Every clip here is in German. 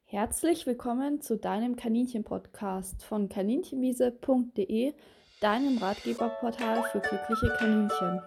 Herzlich willkommen zu deinem Kaninchen-Podcast von kaninchenwiese.de, deinem Ratgeberportal für glückliche Kaninchen.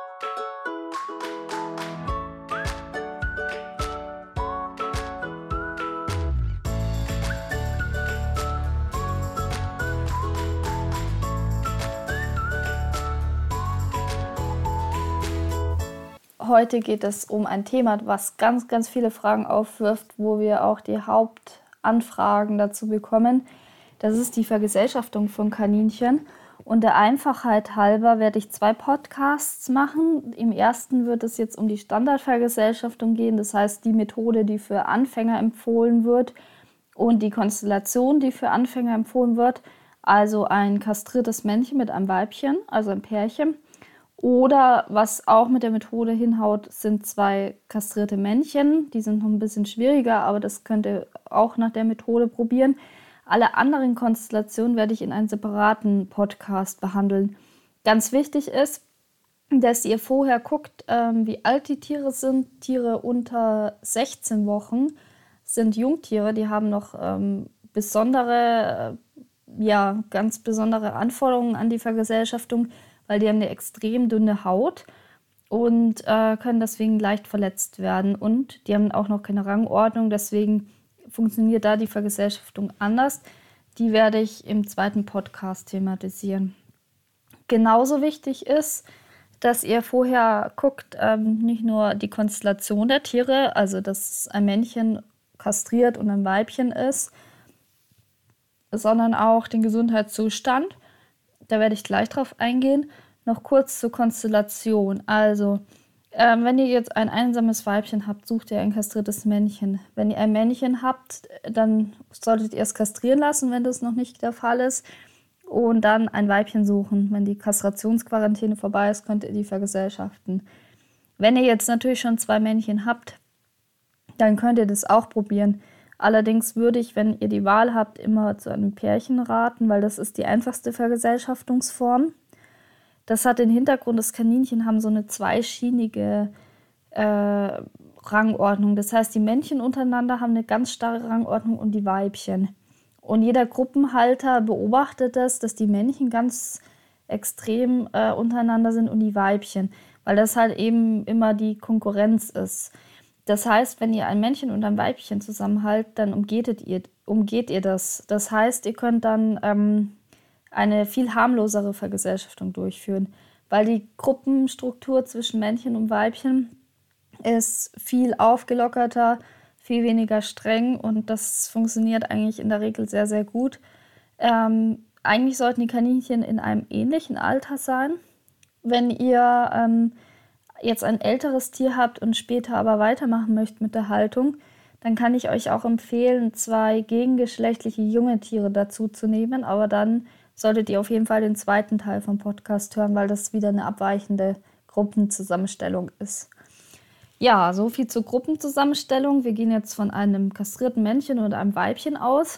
Heute geht es um ein Thema, was ganz, ganz viele Fragen aufwirft, wo wir auch die Hauptanfragen dazu bekommen. Das ist die Vergesellschaftung von Kaninchen. Und der Einfachheit halber werde ich 2 Podcasts machen. Im ersten wird es jetzt um die Standardvergesellschaftung gehen, das heißt die Methode, die für Anfänger empfohlen wird und die Konstellation, die für Anfänger empfohlen wird. Also ein kastriertes Männchen mit einem Weibchen, also ein Pärchen. Oder was auch mit der Methode hinhaut, sind 2 kastrierte Männchen. Die sind noch ein bisschen schwieriger, aber das könnt ihr auch nach der Methode probieren. Alle anderen Konstellationen werde ich in einem separaten Podcast behandeln. Ganz wichtig ist, dass ihr vorher guckt, wie alt die Tiere sind. Tiere unter 16 Wochen sind Jungtiere, die haben noch ganz besondere Anforderungen an die Vergesellschaftung, weil die haben eine extrem dünne Haut und können deswegen leicht verletzt werden. Und die haben auch noch keine Rangordnung, deswegen funktioniert da die Vergesellschaftung anders. Die werde ich im zweiten Podcast thematisieren. Genauso wichtig ist, dass ihr vorher guckt, nicht nur die Konstellation der Tiere, also dass ein Männchen kastriert und ein Weibchen ist, sondern auch den Gesundheitszustand. Da werde ich gleich drauf eingehen. Noch kurz zur Konstellation. Also, wenn ihr jetzt ein einsames Weibchen habt, sucht ihr ein kastriertes Männchen. Wenn ihr ein Männchen habt, dann solltet ihr es kastrieren lassen, wenn das noch nicht der Fall ist. Und dann ein Weibchen suchen. Wenn die Kastrationsquarantäne vorbei ist, könnt ihr die vergesellschaften. Wenn ihr jetzt natürlich schon 2 Männchen habt, dann könnt ihr das auch probieren. Allerdings würde ich, wenn ihr die Wahl habt, immer zu einem Pärchen raten, weil das ist die einfachste Vergesellschaftungsform. Das hat den Hintergrund, dass Kaninchen haben so eine zweischienige Rangordnung. Das heißt, die Männchen untereinander haben eine ganz starre Rangordnung und die Weibchen. Und jeder Gruppenhalter beobachtet das, dass die Männchen ganz extrem untereinander sind und die Weibchen, weil das halt eben immer die Konkurrenz ist. Das heißt, wenn ihr ein Männchen und ein Weibchen zusammenhaltet, dann umgeht ihr das. Das heißt, ihr könnt dann eine viel harmlosere Vergesellschaftung durchführen, weil die Gruppenstruktur zwischen Männchen und Weibchen ist viel aufgelockerter, viel weniger streng und das funktioniert eigentlich in der Regel sehr, sehr gut. Eigentlich sollten die Kaninchen in einem ähnlichen Alter sein. Wenn ihr jetzt ein älteres Tier habt und später aber weitermachen möchtet mit der Haltung, dann kann ich euch auch empfehlen, 2 gegengeschlechtliche junge Tiere dazu zu nehmen, aber dann solltet ihr auf jeden Fall den zweiten Teil vom Podcast hören, weil das wieder eine abweichende Gruppenzusammenstellung ist. Ja, so viel zur Gruppenzusammenstellung. Wir gehen jetzt von einem kastrierten Männchen und einem Weibchen aus.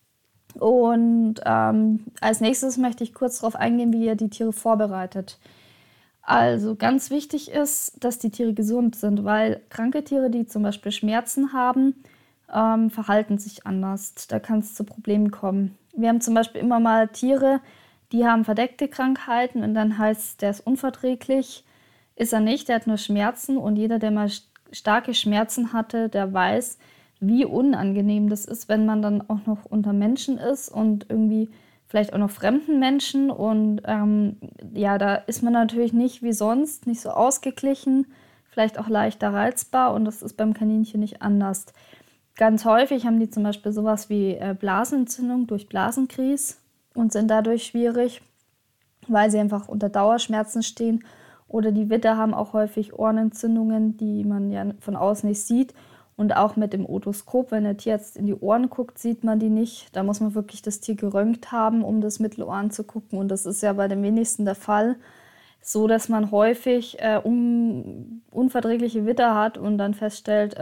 Und als nächstes möchte ich kurz darauf eingehen, wie ihr die Tiere vorbereitet. Also ganz wichtig ist, dass die Tiere gesund sind, weil kranke Tiere, die zum Beispiel Schmerzen haben, verhalten sich anders. Da kann es zu Problemen kommen. Wir haben zum Beispiel immer mal Tiere, die haben verdeckte Krankheiten und dann heißt es, der ist unverträglich. Ist er nicht, der hat nur Schmerzen und jeder, der mal starke Schmerzen hatte, der weiß, wie unangenehm das ist, wenn man dann auch noch unter Menschen ist und irgendwie vielleicht auch noch fremden Menschen und da ist man natürlich nicht wie sonst, nicht so ausgeglichen, vielleicht auch leichter reizbar und das ist beim Kaninchen nicht anders. Ganz häufig haben die zum Beispiel sowas wie Blasenentzündung durch Blasenkries und sind dadurch schwierig, weil sie einfach unter Dauerschmerzen stehen. Oder die Witter haben auch häufig Ohrenentzündungen, die man ja von außen nicht sieht. Und auch mit dem Otoskop, wenn der Tierarzt in die Ohren guckt, sieht man die nicht. Da muss man wirklich das Tier geröntgt haben, um das Mittelohr anzugucken. Und das ist ja bei den wenigsten der Fall. So, dass man häufig unverträgliche Witter hat und dann feststellt,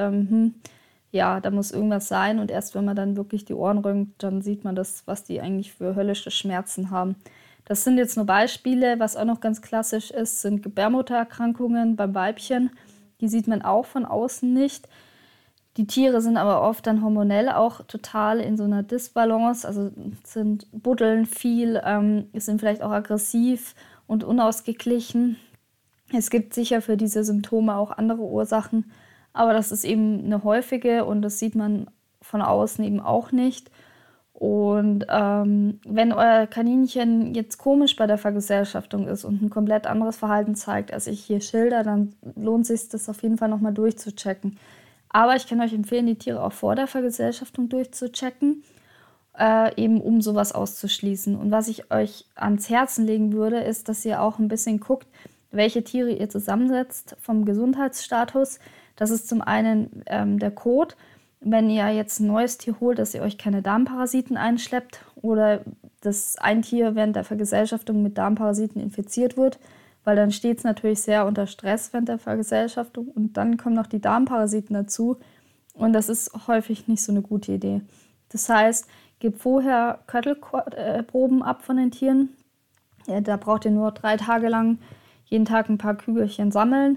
da muss irgendwas sein. Und erst wenn man dann wirklich die Ohren röntgt, dann sieht man das, was die eigentlich für höllische Schmerzen haben. Das sind jetzt nur Beispiele. Was auch noch ganz klassisch ist, sind Gebärmuttererkrankungen beim Weibchen. Die sieht man auch von außen nicht. Die Tiere sind aber oft dann hormonell auch total in so einer Disbalance, also buddeln viel, sind vielleicht auch aggressiv und unausgeglichen. Es gibt sicher für diese Symptome auch andere Ursachen, aber das ist eben eine häufige und das sieht man von außen eben auch nicht. Und wenn euer Kaninchen jetzt komisch bei der Vergesellschaftung ist und ein komplett anderes Verhalten zeigt, als ich hier schilder, dann lohnt es sich, das auf jeden Fall nochmal durchzuchecken. Aber ich kann euch empfehlen, die Tiere auch vor der Vergesellschaftung durchzuchecken, eben um sowas auszuschließen. Und was ich euch ans Herzen legen würde, ist, dass ihr auch ein bisschen guckt, welche Tiere ihr zusammensetzt vom Gesundheitsstatus. Das ist zum einen der Kot. Wenn ihr jetzt ein neues Tier holt, dass ihr euch keine Darmparasiten einschleppt oder dass ein Tier während der Vergesellschaftung mit Darmparasiten infiziert wird, weil dann steht es natürlich sehr unter Stress während der Vergesellschaftung und dann kommen noch die Darmparasiten dazu und das ist häufig nicht so eine gute Idee. Das heißt, gebt vorher Köttelproben ab von den Tieren. Ja, da braucht ihr nur 3 Tage lang jeden Tag ein paar Kügelchen sammeln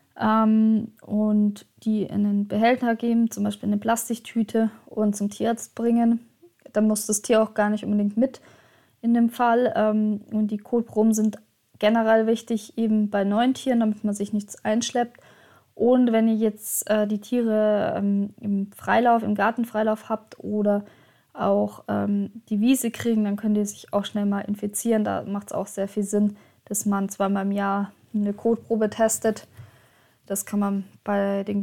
und die in einen Behälter geben, zum Beispiel in eine Plastiktüte und zum Tierarzt bringen. Dann muss das Tier auch gar nicht unbedingt mit in dem Fall. Und die Kotproben sind generell wichtig, eben bei neuen Tieren, damit man sich nichts einschleppt. Und wenn ihr jetzt die Tiere im Freilauf, im Gartenfreilauf habt oder auch die Wiese kriegen, dann könnt ihr sich auch schnell mal infizieren. Da macht es auch sehr viel Sinn, dass man zweimal im Jahr eine Kotprobe testet. Das kann man bei den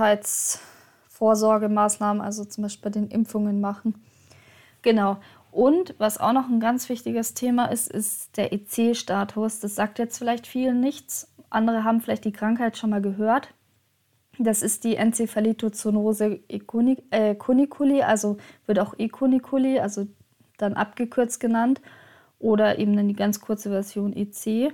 Gesundheitsvorsorgemaßnahmen, also zum Beispiel bei den Impfungen machen. Genau. Und was auch noch ein ganz wichtiges Thema ist, ist der EC-Status. Das sagt jetzt vielleicht vielen nichts. Andere haben vielleicht die Krankheit schon mal gehört. Das ist die Enzephalitozoonose cuniculi, also wird auch E-Cuniculi, also dann abgekürzt genannt, oder eben dann die ganz kurze Version EC.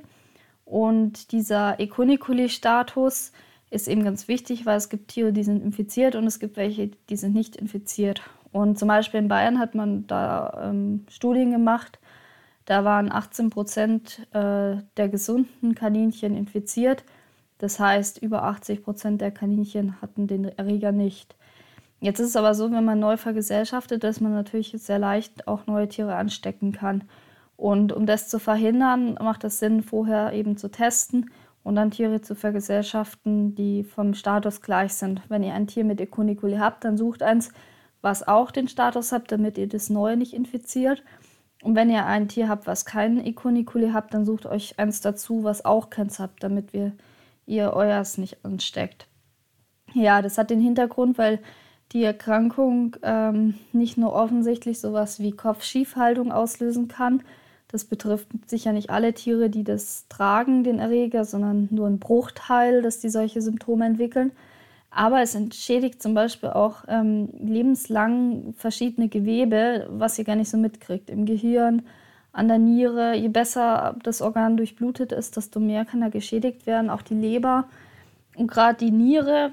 Und dieser E-Cuniculi-Status ist eben ganz wichtig, weil es gibt Tiere, die sind infiziert und es gibt welche, die sind nicht infiziert. Und zum Beispiel in Bayern hat man da Studien gemacht, da waren 18% der gesunden Kaninchen infiziert. Das heißt, über 80% der Kaninchen hatten den Erreger nicht. Jetzt ist es aber so, wenn man neu vergesellschaftet, dass man natürlich sehr leicht auch neue Tiere anstecken kann. Und um das zu verhindern, macht es Sinn, vorher eben zu testen und dann Tiere zu vergesellschaften, die vom Status gleich sind. Wenn ihr ein Tier mit E. cuniculi habt, dann sucht eins, was auch den Status habt, damit ihr das Neue nicht infiziert. Und wenn ihr ein Tier habt, was keinen E. cuniculi habt, dann sucht euch eins dazu, was auch keins habt, damit ihr euers nicht ansteckt. Ja, das hat den Hintergrund, weil die Erkrankung nicht nur offensichtlich sowas wie Kopfschiefhaltung auslösen kann. Das betrifft sicher nicht alle Tiere, die das tragen, den Erreger, sondern nur ein Bruchteil, dass die solche Symptome entwickeln. Aber es entschädigt zum Beispiel auch lebenslang verschiedene Gewebe, was ihr gar nicht so mitkriegt. Im Gehirn, an der Niere. Je besser das Organ durchblutet ist, desto mehr kann da geschädigt werden. Auch die Leber. Und gerade die Niere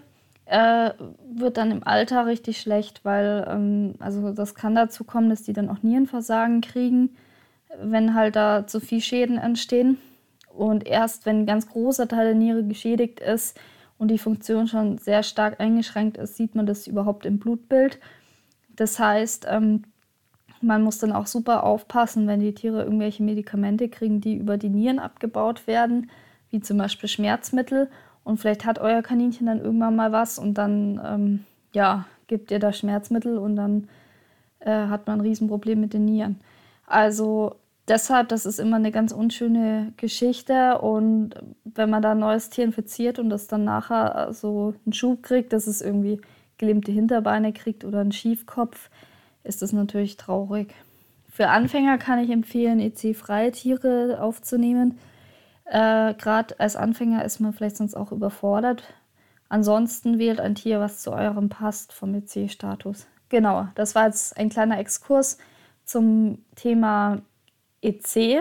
wird dann im Alter richtig schlecht, weil also das kann dazu kommen, dass die dann auch Nierenversagen kriegen, wenn halt da zu viel Schäden entstehen. Und erst wenn ein ganz großer Teil der Niere geschädigt ist und die Funktion schon sehr stark eingeschränkt ist, sieht man das überhaupt im Blutbild. Das heißt, man muss dann auch super aufpassen, wenn die Tiere irgendwelche Medikamente kriegen, die über die Nieren abgebaut werden, wie zum Beispiel Schmerzmittel. Und vielleicht hat euer Kaninchen dann irgendwann mal was und dann gebt ihr da Schmerzmittel und dann hat man ein Riesenproblem mit den Nieren. Also deshalb, das ist immer eine ganz unschöne Geschichte und wenn man da ein neues Tier infiziert und das dann nachher so einen Schub kriegt, dass es irgendwie gelähmte Hinterbeine kriegt oder einen Schiefkopf, ist das natürlich traurig. Für Anfänger kann ich empfehlen, EC-freie Tiere aufzunehmen. Gerade als Anfänger ist man vielleicht sonst auch überfordert. Ansonsten wählt ein Tier, was zu eurem passt vom EC-Status. Genau, das war jetzt ein kleiner Exkurs zum Thema EC.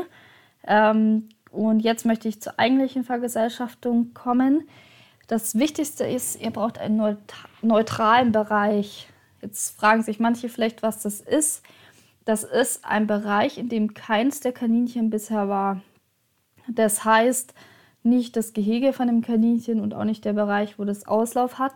Und jetzt möchte ich zur eigentlichen Vergesellschaftung kommen. Das Wichtigste ist, ihr braucht einen neutralen Bereich. Jetzt fragen sich manche vielleicht, was das ist. Das ist ein Bereich, in dem keins der Kaninchen bisher war. Das heißt, nicht das Gehege von dem Kaninchen und auch nicht der Bereich, wo das Auslauf hat,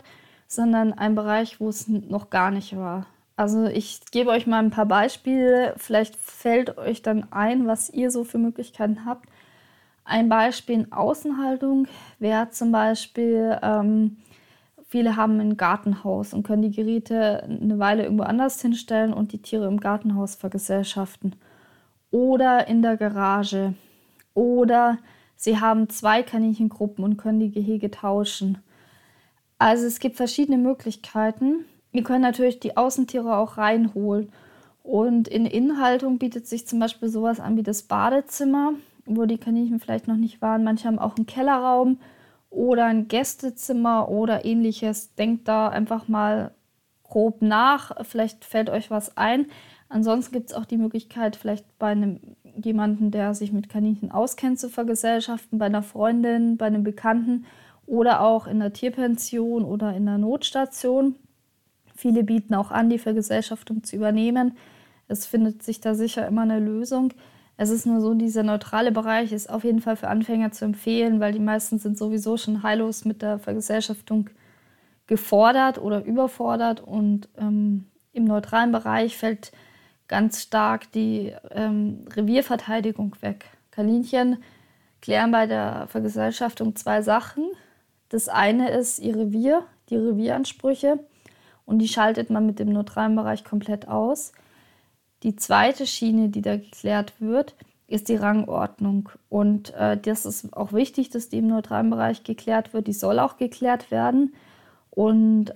sondern ein Bereich, wo es noch gar nicht war. Also ich gebe euch mal ein paar Beispiele, vielleicht fällt euch dann ein, was ihr so für Möglichkeiten habt. Ein Beispiel in Außenhaltung wäre zum Beispiel, viele haben ein Gartenhaus und können die Geräte eine Weile irgendwo anders hinstellen und die Tiere im Gartenhaus vergesellschaften. Oder in der Garage. Oder sie haben 2 Kaninchengruppen und können die Gehege tauschen. Also es gibt verschiedene Möglichkeiten. Ihr könnt natürlich die Außentiere auch reinholen. Und in Innenhaltung bietet sich zum Beispiel sowas an wie das Badezimmer, wo die Kaninchen vielleicht noch nicht waren. Manche haben auch einen Kellerraum oder ein Gästezimmer oder ähnliches. Denkt da einfach mal grob nach. Vielleicht fällt euch was ein. Ansonsten gibt es auch die Möglichkeit, vielleicht bei jemandem, der sich mit Kaninchen auskennt, zu vergesellschaften, bei einer Freundin, bei einem Bekannten oder auch in der Tierpension oder in der Notstation. Viele bieten auch an, die Vergesellschaftung zu übernehmen. Es findet sich da sicher immer eine Lösung. Es ist nur so, dieser neutrale Bereich ist auf jeden Fall für Anfänger zu empfehlen, weil die meisten sind sowieso schon heillos mit der Vergesellschaftung gefordert oder überfordert. Und im neutralen Bereich fällt ganz stark die Revierverteidigung weg. Kaninchen klären bei der Vergesellschaftung 2 Sachen. Das eine ist ihr Revier, die Revieransprüche. Und die schaltet man mit dem neutralen Bereich komplett aus. Die zweite Schiene, die da geklärt wird, ist die Rangordnung. Und das ist auch wichtig, dass die im neutralen Bereich geklärt wird. Die soll auch geklärt werden. Und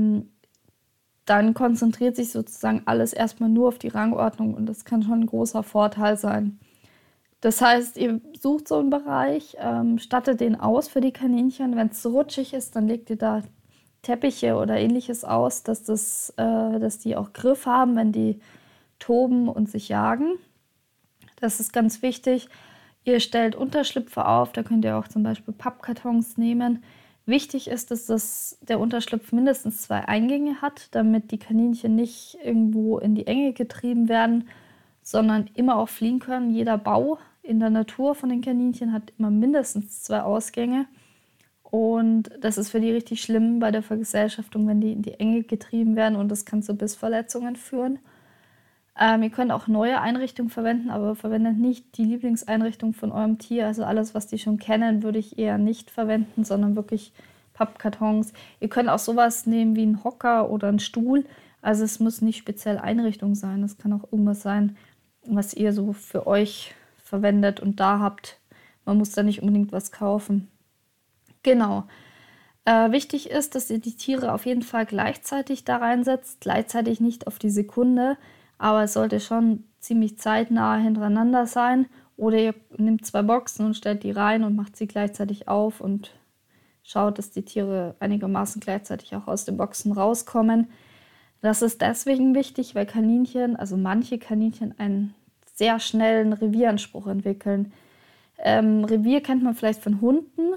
dann konzentriert sich sozusagen alles erstmal nur auf die Rangordnung. Und das kann schon ein großer Vorteil sein. Das heißt, ihr sucht so einen Bereich, stattet den aus für die Kaninchen. Wenn es zu rutschig ist, dann legt ihr da Teppiche oder ähnliches aus, dass die auch Griff haben, wenn die toben und sich jagen. Das ist ganz wichtig. Ihr stellt Unterschlüpfe auf, da könnt ihr auch zum Beispiel Pappkartons nehmen. Wichtig ist, dass der Unterschlupf mindestens 2 Eingänge hat, damit die Kaninchen nicht irgendwo in die Enge getrieben werden, sondern immer auch fliehen können. Jeder Bau in der Natur von den Kaninchen hat immer mindestens 2 Ausgänge. Und das ist für die richtig schlimm bei der Vergesellschaftung, wenn die in die Enge getrieben werden und das kann zu Bissverletzungen führen. Ihr könnt auch neue Einrichtungen verwenden, aber verwendet nicht die Lieblingseinrichtung von eurem Tier. Also alles, was die schon kennen, würde ich eher nicht verwenden, sondern wirklich Pappkartons. Ihr könnt auch sowas nehmen wie einen Hocker oder einen Stuhl. Also es muss nicht speziell Einrichtung sein. Es kann auch irgendwas sein, was ihr so für euch verwendet und da habt. Man muss da nicht unbedingt was kaufen. Genau. Wichtig ist, dass ihr die Tiere auf jeden Fall gleichzeitig da reinsetzt. Gleichzeitig nicht auf die Sekunde, aber es sollte schon ziemlich zeitnah hintereinander sein. Oder ihr nehmt 2 Boxen und stellt die rein und macht sie gleichzeitig auf und schaut, dass die Tiere einigermaßen gleichzeitig auch aus den Boxen rauskommen. Das ist deswegen wichtig, weil Kaninchen, also manche Kaninchen, einen sehr schnellen Revieranspruch entwickeln. Revier kennt man vielleicht von Hunden.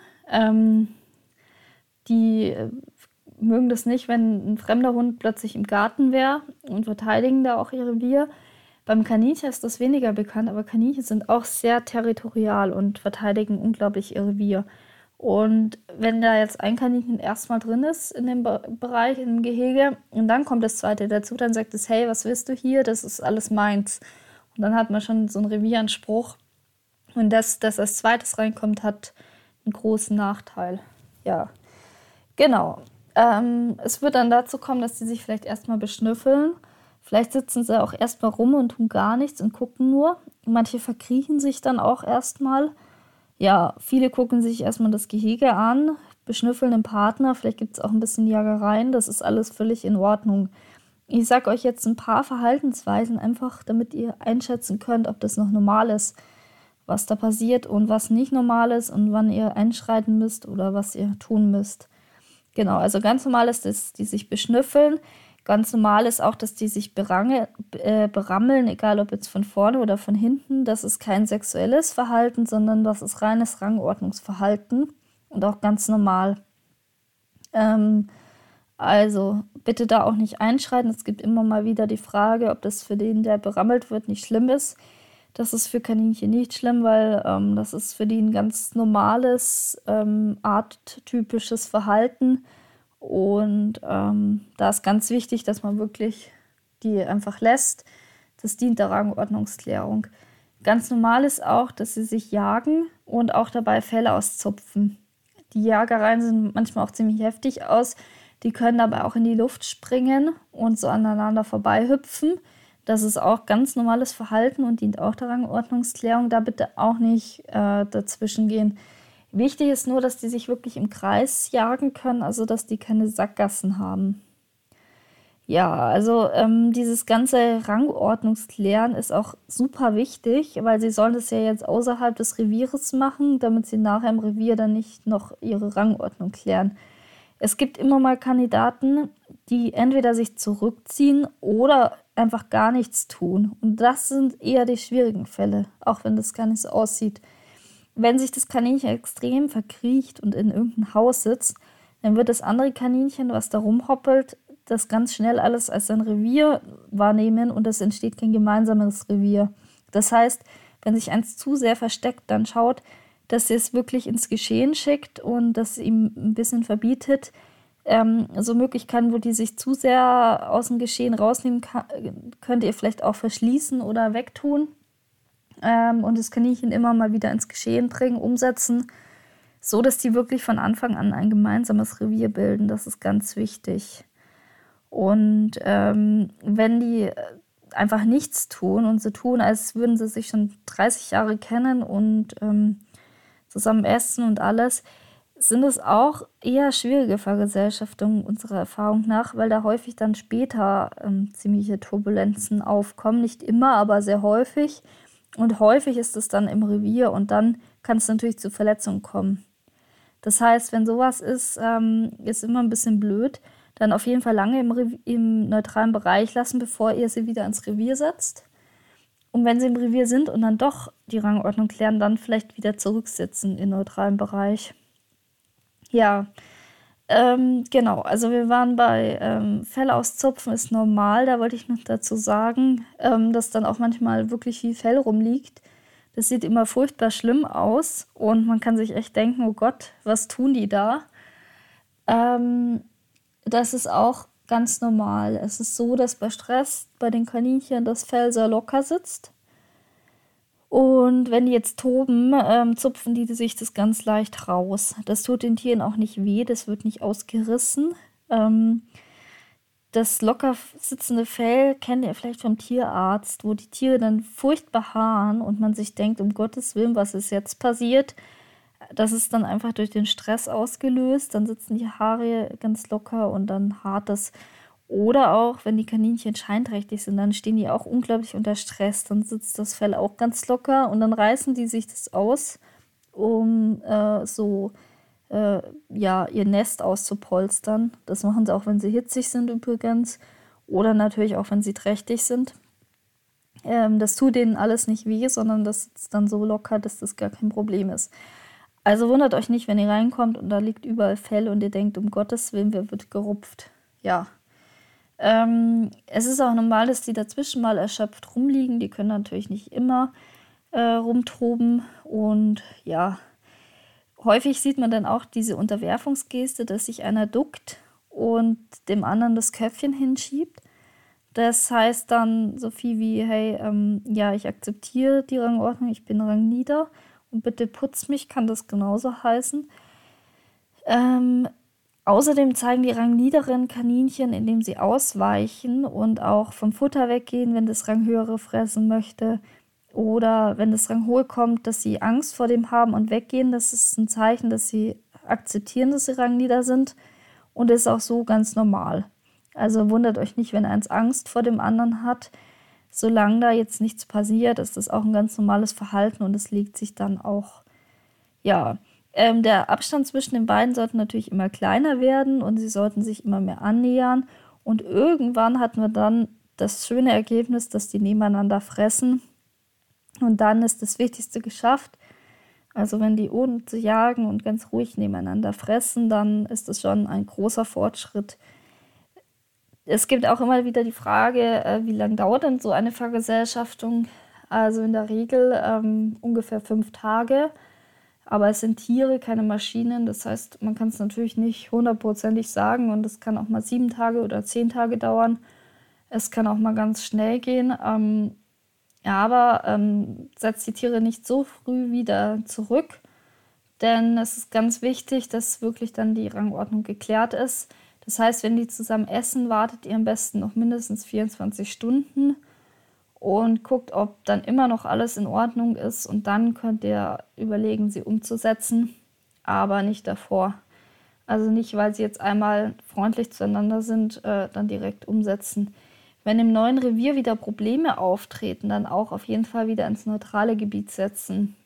Die mögen das nicht, wenn ein fremder Hund plötzlich im Garten wäre und verteidigen da auch ihr Revier. Beim Kaninchen ist das weniger bekannt, aber Kaninchen sind auch sehr territorial und verteidigen unglaublich ihr Revier. Und wenn da jetzt ein Kaninchen erstmal drin ist in dem Bereich, in dem Gehege, und dann kommt das zweite dazu, dann sagt es, hey, was willst du hier? Das ist alles meins. Und dann hat man schon so einen Revieranspruch. Und dass als zweites reinkommt, hat einen großen Nachteil. Ja, genau. Es wird dann dazu kommen, dass die sich vielleicht erstmal beschnüffeln. Vielleicht sitzen sie auch erstmal rum und tun gar nichts und gucken nur. Manche verkriechen sich dann auch erstmal. Ja, viele gucken sich erstmal das Gehege an, beschnüffeln den Partner. Vielleicht gibt es auch ein bisschen Jagereien. Das ist alles völlig in Ordnung. Ich sage euch jetzt ein paar Verhaltensweisen, einfach damit ihr einschätzen könnt, ob das noch normal ist, was da passiert und was nicht normal ist und wann ihr einschreiten müsst oder was ihr tun müsst. Genau, also ganz normal ist, dass die sich beschnüffeln. Ganz normal ist auch, dass die sich berammeln, egal ob jetzt von vorne oder von hinten. Das ist kein sexuelles Verhalten, sondern das ist reines Rangordnungsverhalten und auch ganz normal. Also bitte da auch nicht einschreiten. Es gibt immer mal wieder die Frage, ob das für den, der berammelt wird, nicht schlimm ist. Das ist für Kaninchen nicht schlimm, weil das ist für die ein ganz normales, arttypisches Verhalten. Und da ist ganz wichtig, dass man wirklich die einfach lässt. Das dient der Rangordnungsklärung. Ganz normal ist auch, dass sie sich jagen und auch dabei Felle auszupfen. Die Jagereien sehen manchmal auch ziemlich heftig aus. Die können aber auch in die Luft springen und so aneinander vorbeihüpfen. Das ist auch ganz normales Verhalten und dient auch der Rangordnungsklärung. Da bitte auch nicht dazwischen gehen. Wichtig ist nur, dass die sich wirklich im Kreis jagen können, also dass die keine Sackgassen haben. Ja, also dieses ganze Rangordnungsklären ist auch super wichtig, weil sie sollen das ja jetzt außerhalb des Revieres machen, damit sie nachher im Revier dann nicht noch ihre Rangordnung klären. Es gibt immer mal Kandidaten, die entweder sich zurückziehen oder einfach gar nichts tun. Und das sind eher die schwierigen Fälle, auch wenn das gar nicht so aussieht. Wenn sich das Kaninchen extrem verkriecht und in irgendein Haus sitzt, dann wird das andere Kaninchen, was da rumhoppelt, das ganz schnell alles als sein Revier wahrnehmen und es entsteht kein gemeinsames Revier. Das heißt, wenn sich eins zu sehr versteckt, dann schaut, dass ihr es wirklich ins Geschehen schickt und das ihm ein bisschen verbietet. So Möglichkeiten, wo die sich zu sehr aus dem Geschehen rausnehmen, könnt ihr vielleicht auch verschließen oder wegtun und das Kaninchen immer mal wieder ins Geschehen bringen, umsetzen, so dass die wirklich von Anfang an ein gemeinsames Revier bilden. Das ist ganz wichtig. Und wenn die einfach nichts tun und sie tun, als würden sie sich schon 30 Jahre kennen und zusammen essen und alles, sind es auch eher schwierige Vergesellschaftungen unserer Erfahrung nach, weil da häufig dann später ziemliche Turbulenzen aufkommen. Nicht immer, aber sehr häufig. Und häufig ist es dann im Revier und dann kann es natürlich zu Verletzungen kommen. Das heißt, wenn sowas ist, ist immer ein bisschen blöd, dann auf jeden Fall lange im neutralen Bereich lassen, bevor ihr sie wieder ins Revier setzt. Und wenn sie im Revier sind und dann doch die Rangordnung klären, dann vielleicht wieder zurücksetzen im neutralen Bereich. Ja, genau. Also wir waren bei Fell auszupfen ist normal. Da wollte ich noch dazu sagen, dass dann auch manchmal wirklich viel Fell rumliegt. Das sieht immer furchtbar schlimm aus und man kann sich echt denken, oh Gott, was tun die da? Das ist auch ganz normal. Es ist so, dass bei Stress bei den Kaninchen das Fell sehr locker sitzt. Und wenn die jetzt toben, zupfen die sich das ganz leicht raus. Das tut den Tieren auch nicht weh, das wird nicht ausgerissen. Das locker sitzende Fell kennt ihr vielleicht vom Tierarzt, wo die Tiere dann furchtbar haaren und man sich denkt, um Gottes Willen, was ist jetzt passiert? Das ist dann einfach durch den Stress ausgelöst. Dann sitzen die Haare ganz locker und dann haart das. Oder auch, wenn die Kaninchen scheinträchtig sind, dann stehen die auch unglaublich unter Stress. Dann sitzt das Fell auch ganz locker und dann reißen die sich das aus, um ihr Nest auszupolstern. Das machen sie auch, wenn sie hitzig sind übrigens. Oder natürlich auch, wenn sie trächtig sind. Das tut denen alles nicht weh, sondern das sitzt dann so locker, dass das gar kein Problem ist. Also wundert euch nicht, wenn ihr reinkommt und da liegt überall Fell und ihr denkt, um Gottes Willen, wer wird gerupft? Ja. Es ist auch normal, dass die dazwischen mal erschöpft rumliegen. Die können natürlich nicht immer rumtoben. Und ja, häufig sieht man dann auch diese Unterwerfungsgeste, dass sich einer duckt und dem anderen das Köpfchen hinschiebt. Das heißt dann so viel wie, hey, ich akzeptiere die Rangordnung, ich bin rangnieder. Und bitte putz mich, kann das genauso heißen. Außerdem zeigen die rangniederen Kaninchen, indem sie ausweichen und auch vom Futter weggehen, wenn das Ranghöhere fressen möchte. Oder wenn das Ranghohe kommt, dass sie Angst vor dem haben und weggehen. Das ist ein Zeichen, dass sie akzeptieren, dass sie rangnieder sind. Und das ist auch so ganz normal. Also wundert euch nicht, wenn eins Angst vor dem anderen hat. Solange da jetzt nichts passiert, ist das auch ein ganz normales Verhalten und es legt sich dann auch, ja. Der Abstand zwischen den beiden sollte natürlich immer kleiner werden und sie sollten sich immer mehr annähern. Und irgendwann hatten wir dann das schöne Ergebnis, dass die nebeneinander fressen. Und dann ist das Wichtigste geschafft. Also wenn die ohne zu jagen und ganz ruhig nebeneinander fressen, dann ist das schon ein großer Fortschritt. Es gibt auch immer wieder die Frage, wie lange dauert denn so eine Vergesellschaftung? Also in der Regel ungefähr 5 Tage. Aber es sind Tiere, keine Maschinen. Das heißt, man kann es natürlich nicht hundertprozentig sagen und es kann auch mal 7 Tage oder 10 Tage dauern. Es kann auch mal ganz schnell gehen. Setzt die Tiere nicht so früh wieder zurück, denn es ist ganz wichtig, dass wirklich dann die Rangordnung geklärt ist. Das heißt, wenn die zusammen essen, wartet ihr am besten noch mindestens 24 Stunden und guckt, ob dann immer noch alles in Ordnung ist. Und dann könnt ihr überlegen, sie umzusetzen, aber nicht davor. Also nicht, weil sie jetzt einmal freundlich zueinander sind, dann direkt umsetzen. Wenn im neuen Revier wieder Probleme auftreten, dann auch auf jeden Fall wieder ins neutrale Gebiet setzen.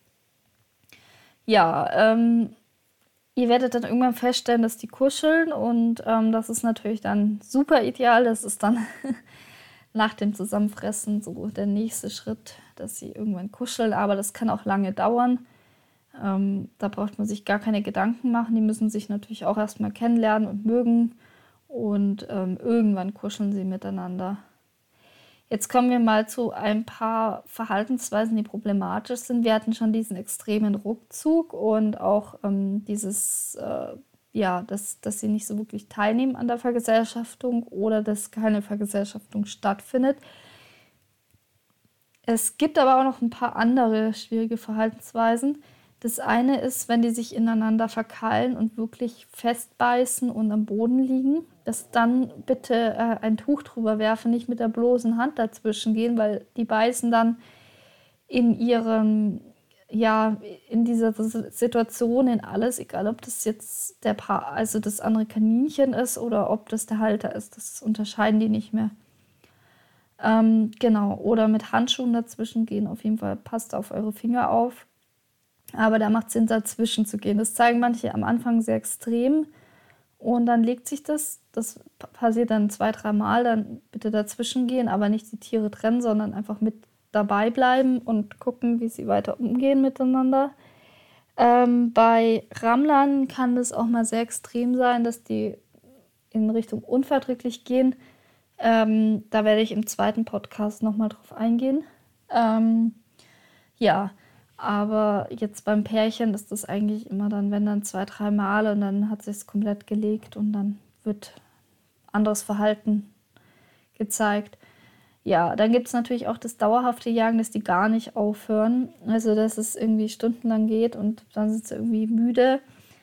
Ja, ihr werdet dann irgendwann feststellen, dass die kuscheln und das ist natürlich dann super ideal. Das ist dann nach dem Zusammenfressen so der nächste Schritt, dass sie irgendwann kuscheln, aber das kann auch lange dauern. Da braucht man sich gar keine Gedanken machen. Die müssen sich natürlich auch erstmal kennenlernen und mögen und irgendwann kuscheln sie miteinander. Jetzt kommen wir mal zu ein paar Verhaltensweisen, die problematisch sind. Wir hatten schon diesen extremen Rückzug und auch dass sie nicht so wirklich teilnehmen an der Vergesellschaftung oder dass keine Vergesellschaftung stattfindet. Es gibt aber auch noch ein paar andere schwierige Verhaltensweisen. Das eine ist, wenn die sich ineinander verkeilen und wirklich festbeißen und am Boden liegen, dass dann bitte ein Tuch drüber werfen, nicht mit der bloßen Hand dazwischen gehen, weil die beißen dann in dieser Situation in alles, egal ob das jetzt also das andere Kaninchen ist oder ob das der Halter ist, das unterscheiden die nicht mehr. Genau, oder mit Handschuhen dazwischen gehen, auf jeden Fall passt auf eure Finger auf. Aber da macht es Sinn, dazwischen zu gehen. Das zeigen manche am Anfang sehr extrem und dann legt sich das. Das passiert dann 2-3 Mal, dann bitte dazwischen gehen, aber nicht die Tiere trennen, sondern einfach mit dabei bleiben und gucken, wie sie weiter umgehen miteinander. Bei Rammlern kann das auch mal sehr extrem sein, dass die in Richtung unverträglich gehen. Da werde ich im zweiten Podcast nochmal drauf eingehen. Aber jetzt beim Pärchen ist das eigentlich immer dann, wenn dann 2-3 Mal und dann hat sich es komplett gelegt und dann wird anderes Verhalten gezeigt. Ja, dann gibt es natürlich auch das dauerhafte Jagen, dass die gar nicht aufhören. Also, dass es irgendwie stundenlang geht und dann sind sie irgendwie müde.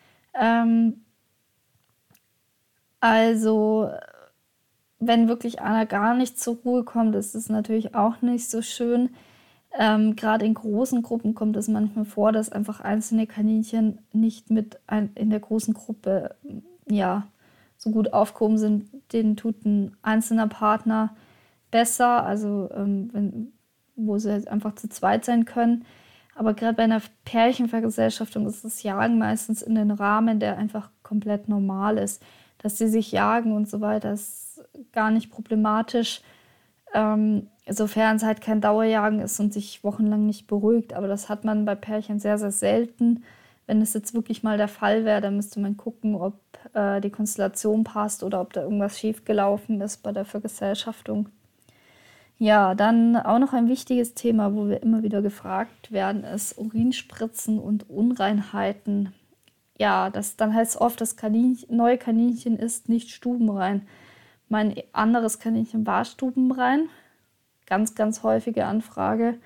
Wenn wirklich einer gar nicht zur Ruhe kommt, ist es natürlich auch nicht so schön. Gerade in großen Gruppen kommt es manchmal vor, dass einfach einzelne Kaninchen nicht in der großen Gruppe so gut aufgehoben sind. Denen tut ein einzelner Partner besser, also wo sie halt einfach zu zweit sein können. Aber gerade bei einer Pärchenvergesellschaftung ist das Jagen meistens in einem Rahmen, der einfach komplett normal ist. Dass sie sich jagen und so weiter, ist gar nicht problematisch. Sofern es halt kein Dauerjagen ist und sich wochenlang nicht beruhigt. Aber das hat man bei Pärchen sehr, sehr selten. Wenn es jetzt wirklich mal der Fall wäre, dann müsste man gucken, ob die Konstellation passt oder ob da irgendwas schiefgelaufen ist bei der Vergesellschaftung. Ja, dann auch noch ein wichtiges Thema, wo wir immer wieder gefragt werden, ist Urinspritzen und Unreinheiten. Ja, dann heißt es oft, das neue Kaninchen ist nicht stubenrein. Mein anderes Kaninchen war stubenrein. Ganz, ganz häufige Anfrage.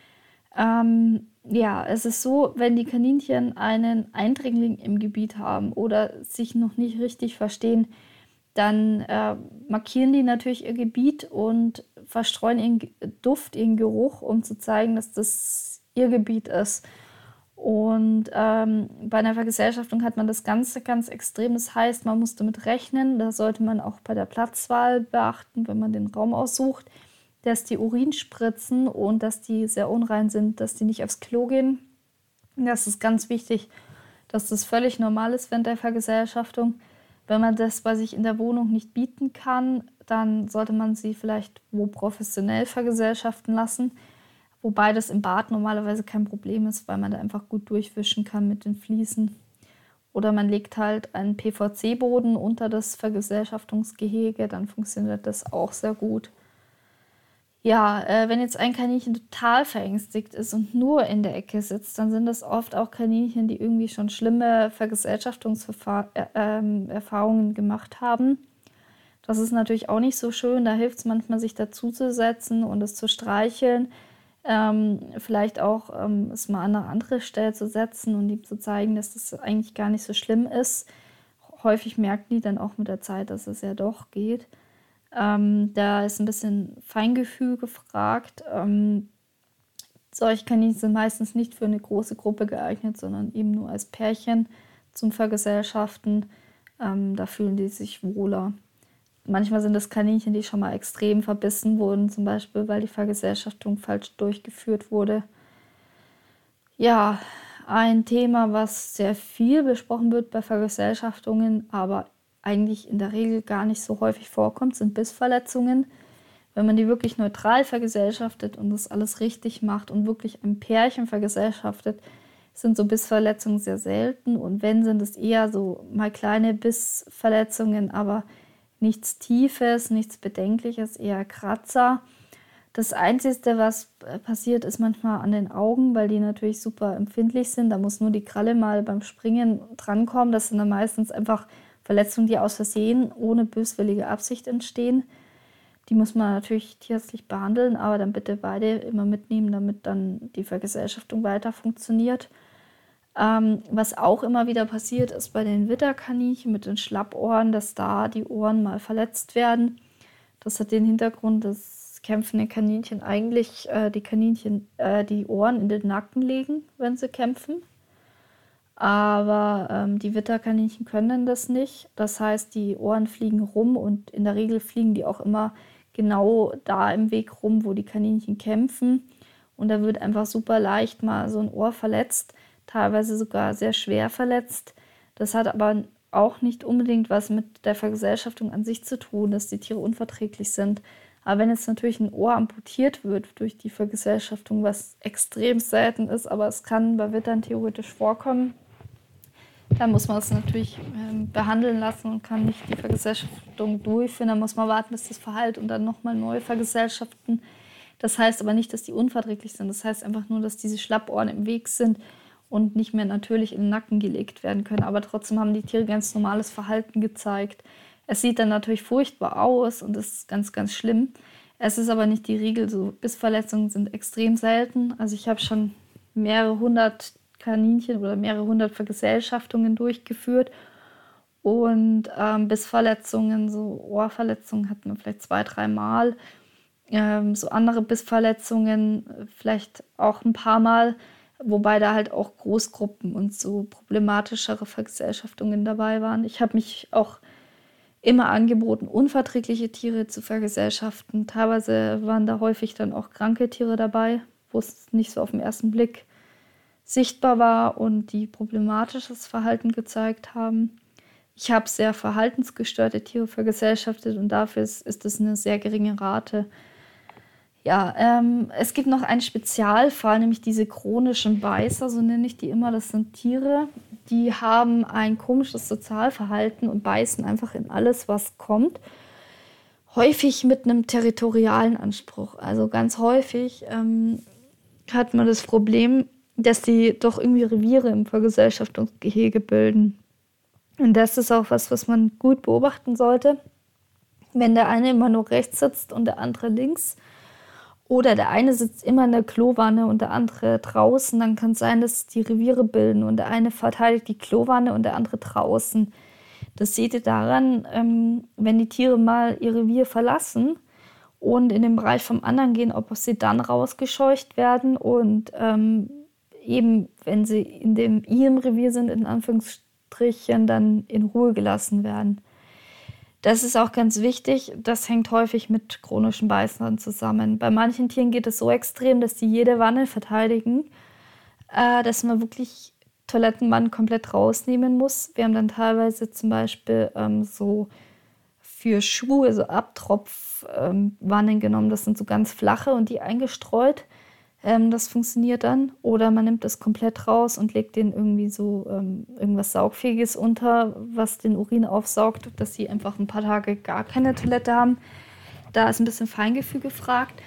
Es ist so, wenn die Kaninchen einen Eindringling im Gebiet haben oder sich noch nicht richtig verstehen, dann markieren die natürlich ihr Gebiet und verstreuen ihren Duft, ihren Geruch, um zu zeigen, dass das ihr Gebiet ist. Und bei einer Vergesellschaftung hat man das Ganze ganz extrem. Das heißt, man muss damit rechnen. Da sollte man auch bei der Platzwahl beachten, wenn man den Raum aussucht, dass die Urinspritzen und dass die sehr unrein sind, dass die nicht aufs Klo gehen. Das ist ganz wichtig, dass das völlig normal ist während der Vergesellschaftung. Wenn man das bei sich in der Wohnung nicht bieten kann, dann sollte man sie vielleicht wo professionell vergesellschaften lassen. Wobei das im Bad normalerweise kein Problem ist, weil man da einfach gut durchwischen kann mit den Fliesen. Oder man legt halt einen PVC-Boden unter das Vergesellschaftungsgehege, dann funktioniert das auch sehr gut. Ja, wenn jetzt ein Kaninchen total verängstigt ist und nur in der Ecke sitzt, dann sind das oft auch Kaninchen, die irgendwie schon schlimme Vergesellschaftungserfahrungen gemacht haben. Das ist natürlich auch nicht so schön. Da hilft es manchmal, sich dazuzusetzen und es zu streicheln. Vielleicht auch es mal an eine andere Stelle zu setzen und ihm zu zeigen, dass das eigentlich gar nicht so schlimm ist. Häufig merken die dann auch mit der Zeit, dass es ja doch geht. Da ist ein bisschen Feingefühl gefragt. Solche Kaninchen sind meistens nicht für eine große Gruppe geeignet, sondern eben nur als Pärchen zum Vergesellschaften. Da fühlen die sich wohler. Manchmal sind es Kaninchen, die schon mal extrem verbissen wurden, zum Beispiel, weil die Vergesellschaftung falsch durchgeführt wurde. Ja, ein Thema, was sehr viel besprochen wird bei Vergesellschaftungen, aber eigentlich in der Regel gar nicht so häufig vorkommt, sind Bissverletzungen. Wenn man die wirklich neutral vergesellschaftet und das alles richtig macht und wirklich ein Pärchen vergesellschaftet, sind so Bissverletzungen sehr selten. Und wenn, sind es eher so mal kleine Bissverletzungen, aber nichts Tiefes, nichts Bedenkliches, eher Kratzer. Das Einzige, was passiert, ist manchmal an den Augen, weil die natürlich super empfindlich sind. Da muss nur die Kralle mal beim Springen drankommen. Das sind dann meistens einfach Verletzungen, die aus Versehen ohne böswillige Absicht entstehen. Die muss man natürlich tierärztlich behandeln, aber dann bitte beide immer mitnehmen, damit dann die Vergesellschaftung weiter funktioniert. Was auch immer wieder passiert, ist bei den Witterkaninchen mit den Schlappohren, dass da die Ohren mal verletzt werden. Das hat den Hintergrund, dass kämpfende Kaninchen eigentlich die Ohren in den Nacken legen, wenn sie kämpfen. Aber die Witterkaninchen können das nicht. Das heißt, die Ohren fliegen rum und in der Regel fliegen die auch immer genau da im Weg rum, wo die Kaninchen kämpfen. Und da wird einfach super leicht mal so ein Ohr verletzt, teilweise sogar sehr schwer verletzt. Das hat aber auch nicht unbedingt was mit der Vergesellschaftung an sich zu tun, dass die Tiere unverträglich sind. Aber wenn jetzt natürlich ein Ohr amputiert wird durch die Vergesellschaftung, was extrem selten ist, aber es kann bei Wittern theoretisch vorkommen, dann muss man es natürlich behandeln lassen und kann nicht die Vergesellschaftung durchführen. Dann muss man warten, bis das verheilt und dann nochmal neu vergesellschaften. Das heißt aber nicht, dass die unverträglich sind. Das heißt einfach nur, dass diese Schlappohren im Weg sind und nicht mehr natürlich in den Nacken gelegt werden können. Aber trotzdem haben die Tiere ganz normales Verhalten gezeigt. Es sieht dann natürlich furchtbar aus und ist ganz, ganz schlimm. Es ist aber nicht die Regel. So Bissverletzungen sind extrem selten. Also ich habe schon mehrere hundert Kaninchen oder mehrere hundert Vergesellschaftungen durchgeführt. Und Bissverletzungen, so Ohrverletzungen hat man vielleicht 2-3 Mal. So andere Bissverletzungen vielleicht auch ein paar Mal. Wobei da halt auch Großgruppen und so problematischere Vergesellschaftungen dabei waren. Ich habe mich auch immer angeboten, unverträgliche Tiere zu vergesellschaften. Teilweise waren da häufig dann auch kranke Tiere dabei, wo es nicht so auf den ersten Blick sichtbar war und die problematisches Verhalten gezeigt haben. Ich habe sehr verhaltensgestörte Tiere vergesellschaftet und dafür ist es eine sehr geringe Rate. Ja, es gibt noch einen Spezialfall, nämlich diese chronischen Beißer, so nenne ich die immer. Das sind Tiere, die haben ein komisches Sozialverhalten und beißen einfach in alles, was kommt. Häufig mit einem territorialen Anspruch. Also ganz häufig hat man das Problem, dass sie doch irgendwie Reviere im Vergesellschaftungsgehege bilden. Und das ist auch was man gut beobachten sollte. Wenn der eine immer nur rechts sitzt und der andere links, oder der eine sitzt immer in der Klowanne und der andere draußen, dann kann es sein, dass die Reviere bilden und der eine verteidigt die Klowanne und der andere draußen. Das seht ihr daran, wenn die Tiere mal ihr Revier verlassen und in den Bereich vom anderen gehen, ob sie dann rausgescheucht werden und eben, wenn sie in ihrem Revier sind, in Anführungsstrichen, dann in Ruhe gelassen werden. Das ist auch ganz wichtig, das hängt häufig mit chronischen Beißern zusammen. Bei manchen Tieren geht es so extrem, dass die jede Wanne verteidigen, dass man wirklich Toilettenwannen komplett rausnehmen muss. Wir haben dann teilweise zum Beispiel so für Schuhe so Abtropfwannen genommen. Das sind so ganz flache und die eingestreut. Das funktioniert dann. Oder man nimmt das komplett raus und legt denen irgendwie so irgendwas Saugfähiges unter, was den Urin aufsaugt, dass sie einfach ein paar Tage gar keine Toilette haben. Da ist ein bisschen Feingefühl gefragt.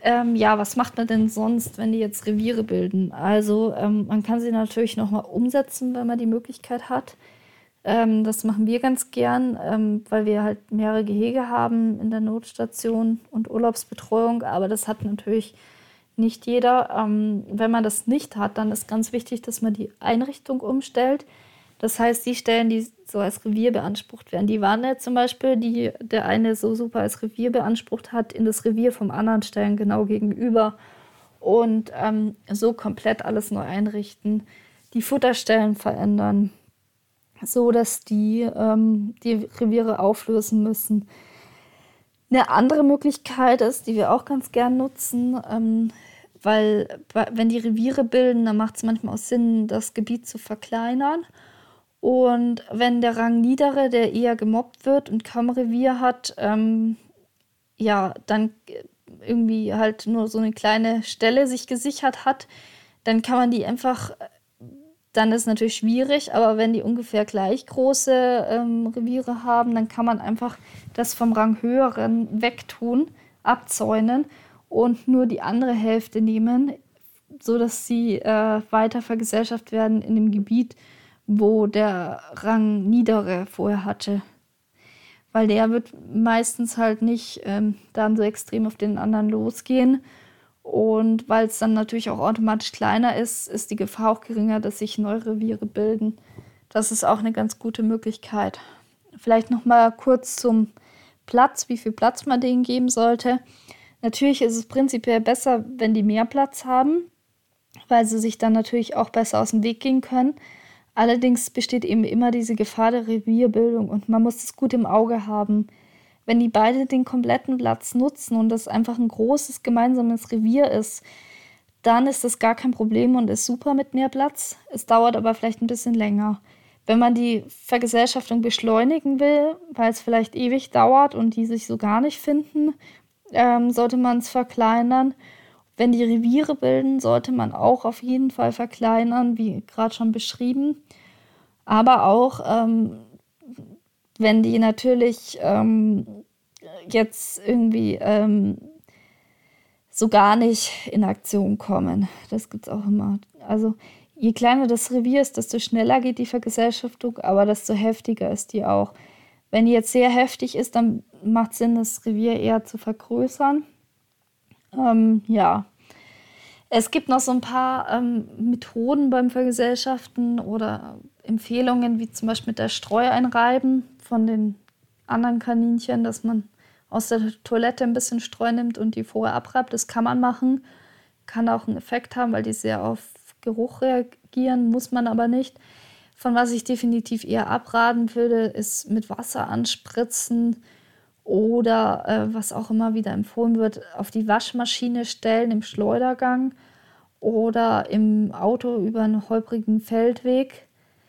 Ja, was macht man denn sonst, wenn die jetzt Reviere bilden? Also man kann sie natürlich nochmal umsetzen, wenn man die Möglichkeit hat. Das machen wir ganz gern, weil wir halt mehrere Gehege haben in der Notstation und Urlaubsbetreuung. Aber das hat natürlich nicht jeder. Wenn man das nicht hat, dann ist ganz wichtig, dass man die Einrichtung umstellt. Das heißt, die Stellen, die so als Revier beansprucht werden, die waren jetzt zum Beispiel, die der eine so super als Revier beansprucht hat, in das Revier vom anderen stellen, genau gegenüber. Und so komplett alles neu einrichten, die Futterstellen verändern, so dass die Reviere auflösen müssen. Eine andere Möglichkeit ist, die wir auch ganz gern nutzen, weil wenn die Reviere bilden, dann macht es manchmal auch Sinn, das Gebiet zu verkleinern. Und wenn der Rang Niedere, der eher gemobbt wird und kaum Revier hat, ja, dann irgendwie halt nur so eine kleine Stelle sich gesichert hat, dann kann man die einfach, dann ist es natürlich schwierig, aber wenn die ungefähr gleich große Reviere haben, dann kann man einfach das vom Rang Höheren wegtun, abzäunen und nur die andere Hälfte nehmen, sodass sie weiter vergesellschaftet werden in dem Gebiet, wo der Rang Niedere vorher hatte. Weil der wird meistens halt nicht dann so extrem auf den anderen losgehen. Und weil es dann natürlich auch automatisch kleiner ist, ist die Gefahr auch geringer, dass sich neue Reviere bilden. Das ist auch eine ganz gute Möglichkeit. Vielleicht noch mal kurz zum Platz, wie viel Platz man denen geben sollte. Natürlich ist es prinzipiell besser, wenn die mehr Platz haben, weil sie sich dann natürlich auch besser aus dem Weg gehen können. Allerdings besteht eben immer diese Gefahr der Revierbildung und man muss es gut im Auge haben. Wenn die beide den kompletten Platz nutzen und das einfach ein großes gemeinsames Revier ist, dann ist das gar kein Problem und ist super mit mehr Platz. Es dauert aber vielleicht ein bisschen länger. Wenn man die Vergesellschaftung beschleunigen will, weil es vielleicht ewig dauert und die sich so gar nicht finden, sollte man es verkleinern. Wenn die Reviere bilden, sollte man auch auf jeden Fall verkleinern, wie gerade schon beschrieben. Aber auch, wenn die natürlich jetzt irgendwie so gar nicht in Aktion kommen. Das gibt es auch immer. Also je kleiner das Revier ist, desto schneller geht die Vergesellschaftung, aber desto heftiger ist die auch. Wenn die jetzt sehr heftig ist, dann macht es Sinn, das Revier eher zu vergrößern. Ja. Es gibt noch so ein paar Methoden beim Vergesellschaften oder Empfehlungen, wie zum Beispiel mit der Streu einreiben von den anderen Kaninchen, dass man aus der Toilette ein bisschen Streu nimmt und die vorher abreibt. Das kann man machen. Kann auch einen Effekt haben, weil die sehr auf Geruch reagieren, muss man aber nicht. Von was ich definitiv eher abraten würde, ist mit Wasser anspritzen oder was auch immer wieder empfohlen wird, auf die Waschmaschine stellen im Schleudergang oder im Auto über einen holprigen Feldweg.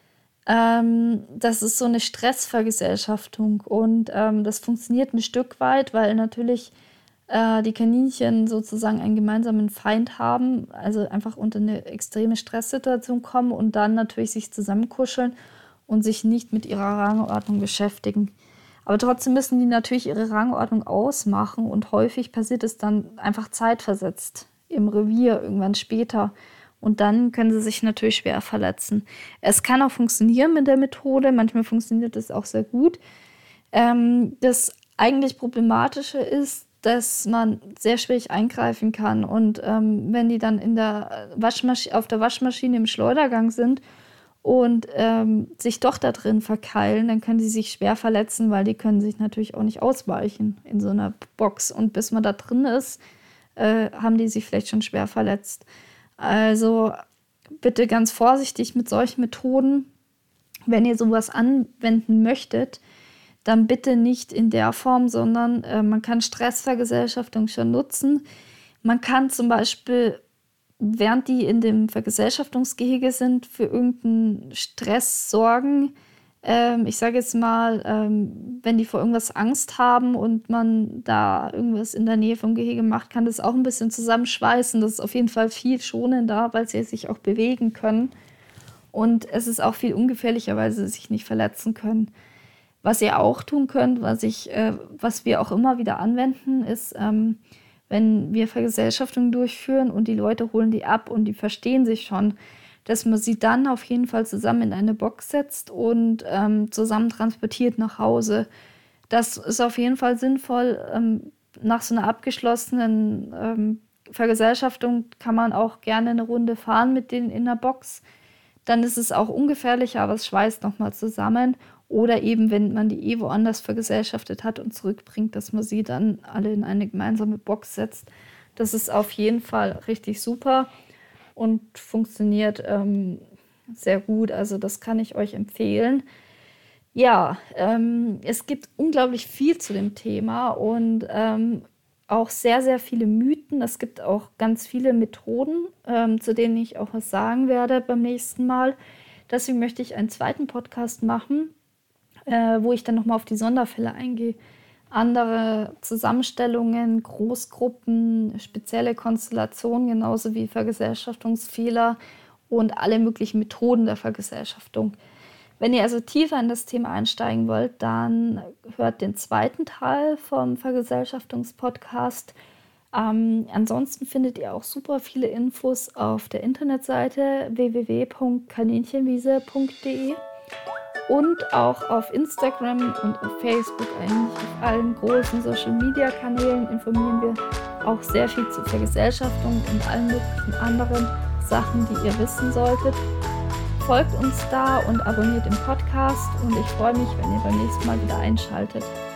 Das ist so eine Stressvergesellschaftung und das funktioniert ein Stück weit, weil natürlich die Kaninchen sozusagen einen gemeinsamen Feind haben, also einfach unter eine extreme Stresssituation kommen und dann natürlich sich zusammenkuscheln und sich nicht mit ihrer Rangordnung beschäftigen. Aber trotzdem müssen die natürlich ihre Rangordnung ausmachen und häufig passiert es dann einfach zeitversetzt im Revier irgendwann später. Und dann können sie sich natürlich schwer verletzen. Es kann auch funktionieren mit der Methode. Manchmal funktioniert es auch sehr gut. Das eigentlich Problematische ist, dass man sehr schwierig eingreifen kann. Und wenn die dann auf der Waschmaschine im Schleudergang sind und sich doch da drin verkeilen, dann können sie sich schwer verletzen, weil die können sich natürlich auch nicht ausweichen in so einer Box. Und bis man da drin ist, haben die sich vielleicht schon schwer verletzt. Also bitte ganz vorsichtig mit solchen Methoden. Wenn ihr sowas anwenden möchtet, dann bitte nicht in der Form, sondern man kann Stressvergesellschaftung schon nutzen. Man kann zum Beispiel, während die in dem Vergesellschaftungsgehege sind, für irgendeinen Stress sorgen. Ich sage jetzt mal, wenn die vor irgendwas Angst haben und man da irgendwas in der Nähe vom Gehege macht, kann das auch ein bisschen zusammenschweißen. Das ist auf jeden Fall viel schonender, weil sie sich auch bewegen können. Und es ist auch viel ungefährlicher, weil sie sich nicht verletzen können. Was ihr auch tun könnt, was wir auch immer wieder anwenden, ist, wenn wenn wir Vergesellschaftung durchführen und die Leute holen die ab und die verstehen sich schon, dass man sie dann auf jeden Fall zusammen in eine Box setzt und zusammen transportiert nach Hause. Das ist auf jeden Fall sinnvoll. Nach so einer abgeschlossenen Vergesellschaftung kann man auch gerne eine Runde fahren mit denen in der Box. Dann ist es auch ungefährlicher, aber es schweißt nochmal zusammen. Oder eben, wenn man die woanders vergesellschaftet hat und zurückbringt, dass man sie dann alle in eine gemeinsame Box setzt. Das ist auf jeden Fall richtig super und funktioniert sehr gut. Also das kann ich euch empfehlen. Ja, es gibt unglaublich viel zu dem Thema und auch sehr, sehr viele Mythen. Es gibt auch ganz viele Methoden, zu denen ich auch was sagen werde beim nächsten Mal. Deswegen möchte ich einen zweiten Podcast machen, wo ich dann nochmal auf die Sonderfälle eingehe. Andere Zusammenstellungen, Großgruppen, spezielle Konstellationen, genauso wie Vergesellschaftungsfehler und alle möglichen Methoden der Vergesellschaftung. Wenn ihr also tiefer in das Thema einsteigen wollt, dann hört den zweiten Teil vom Vergesellschaftungspodcast. Ansonsten findet ihr auch super viele Infos auf der Internetseite www.kaninchenwiese.de und auch auf Instagram und auf Facebook, eigentlich auf allen großen Social-Media-Kanälen informieren wir auch sehr viel zur Vergesellschaftung und allen möglichen anderen Sachen, die ihr wissen solltet. Folgt uns da und abonniert den Podcast und ich freue mich, wenn ihr beim nächsten Mal wieder einschaltet.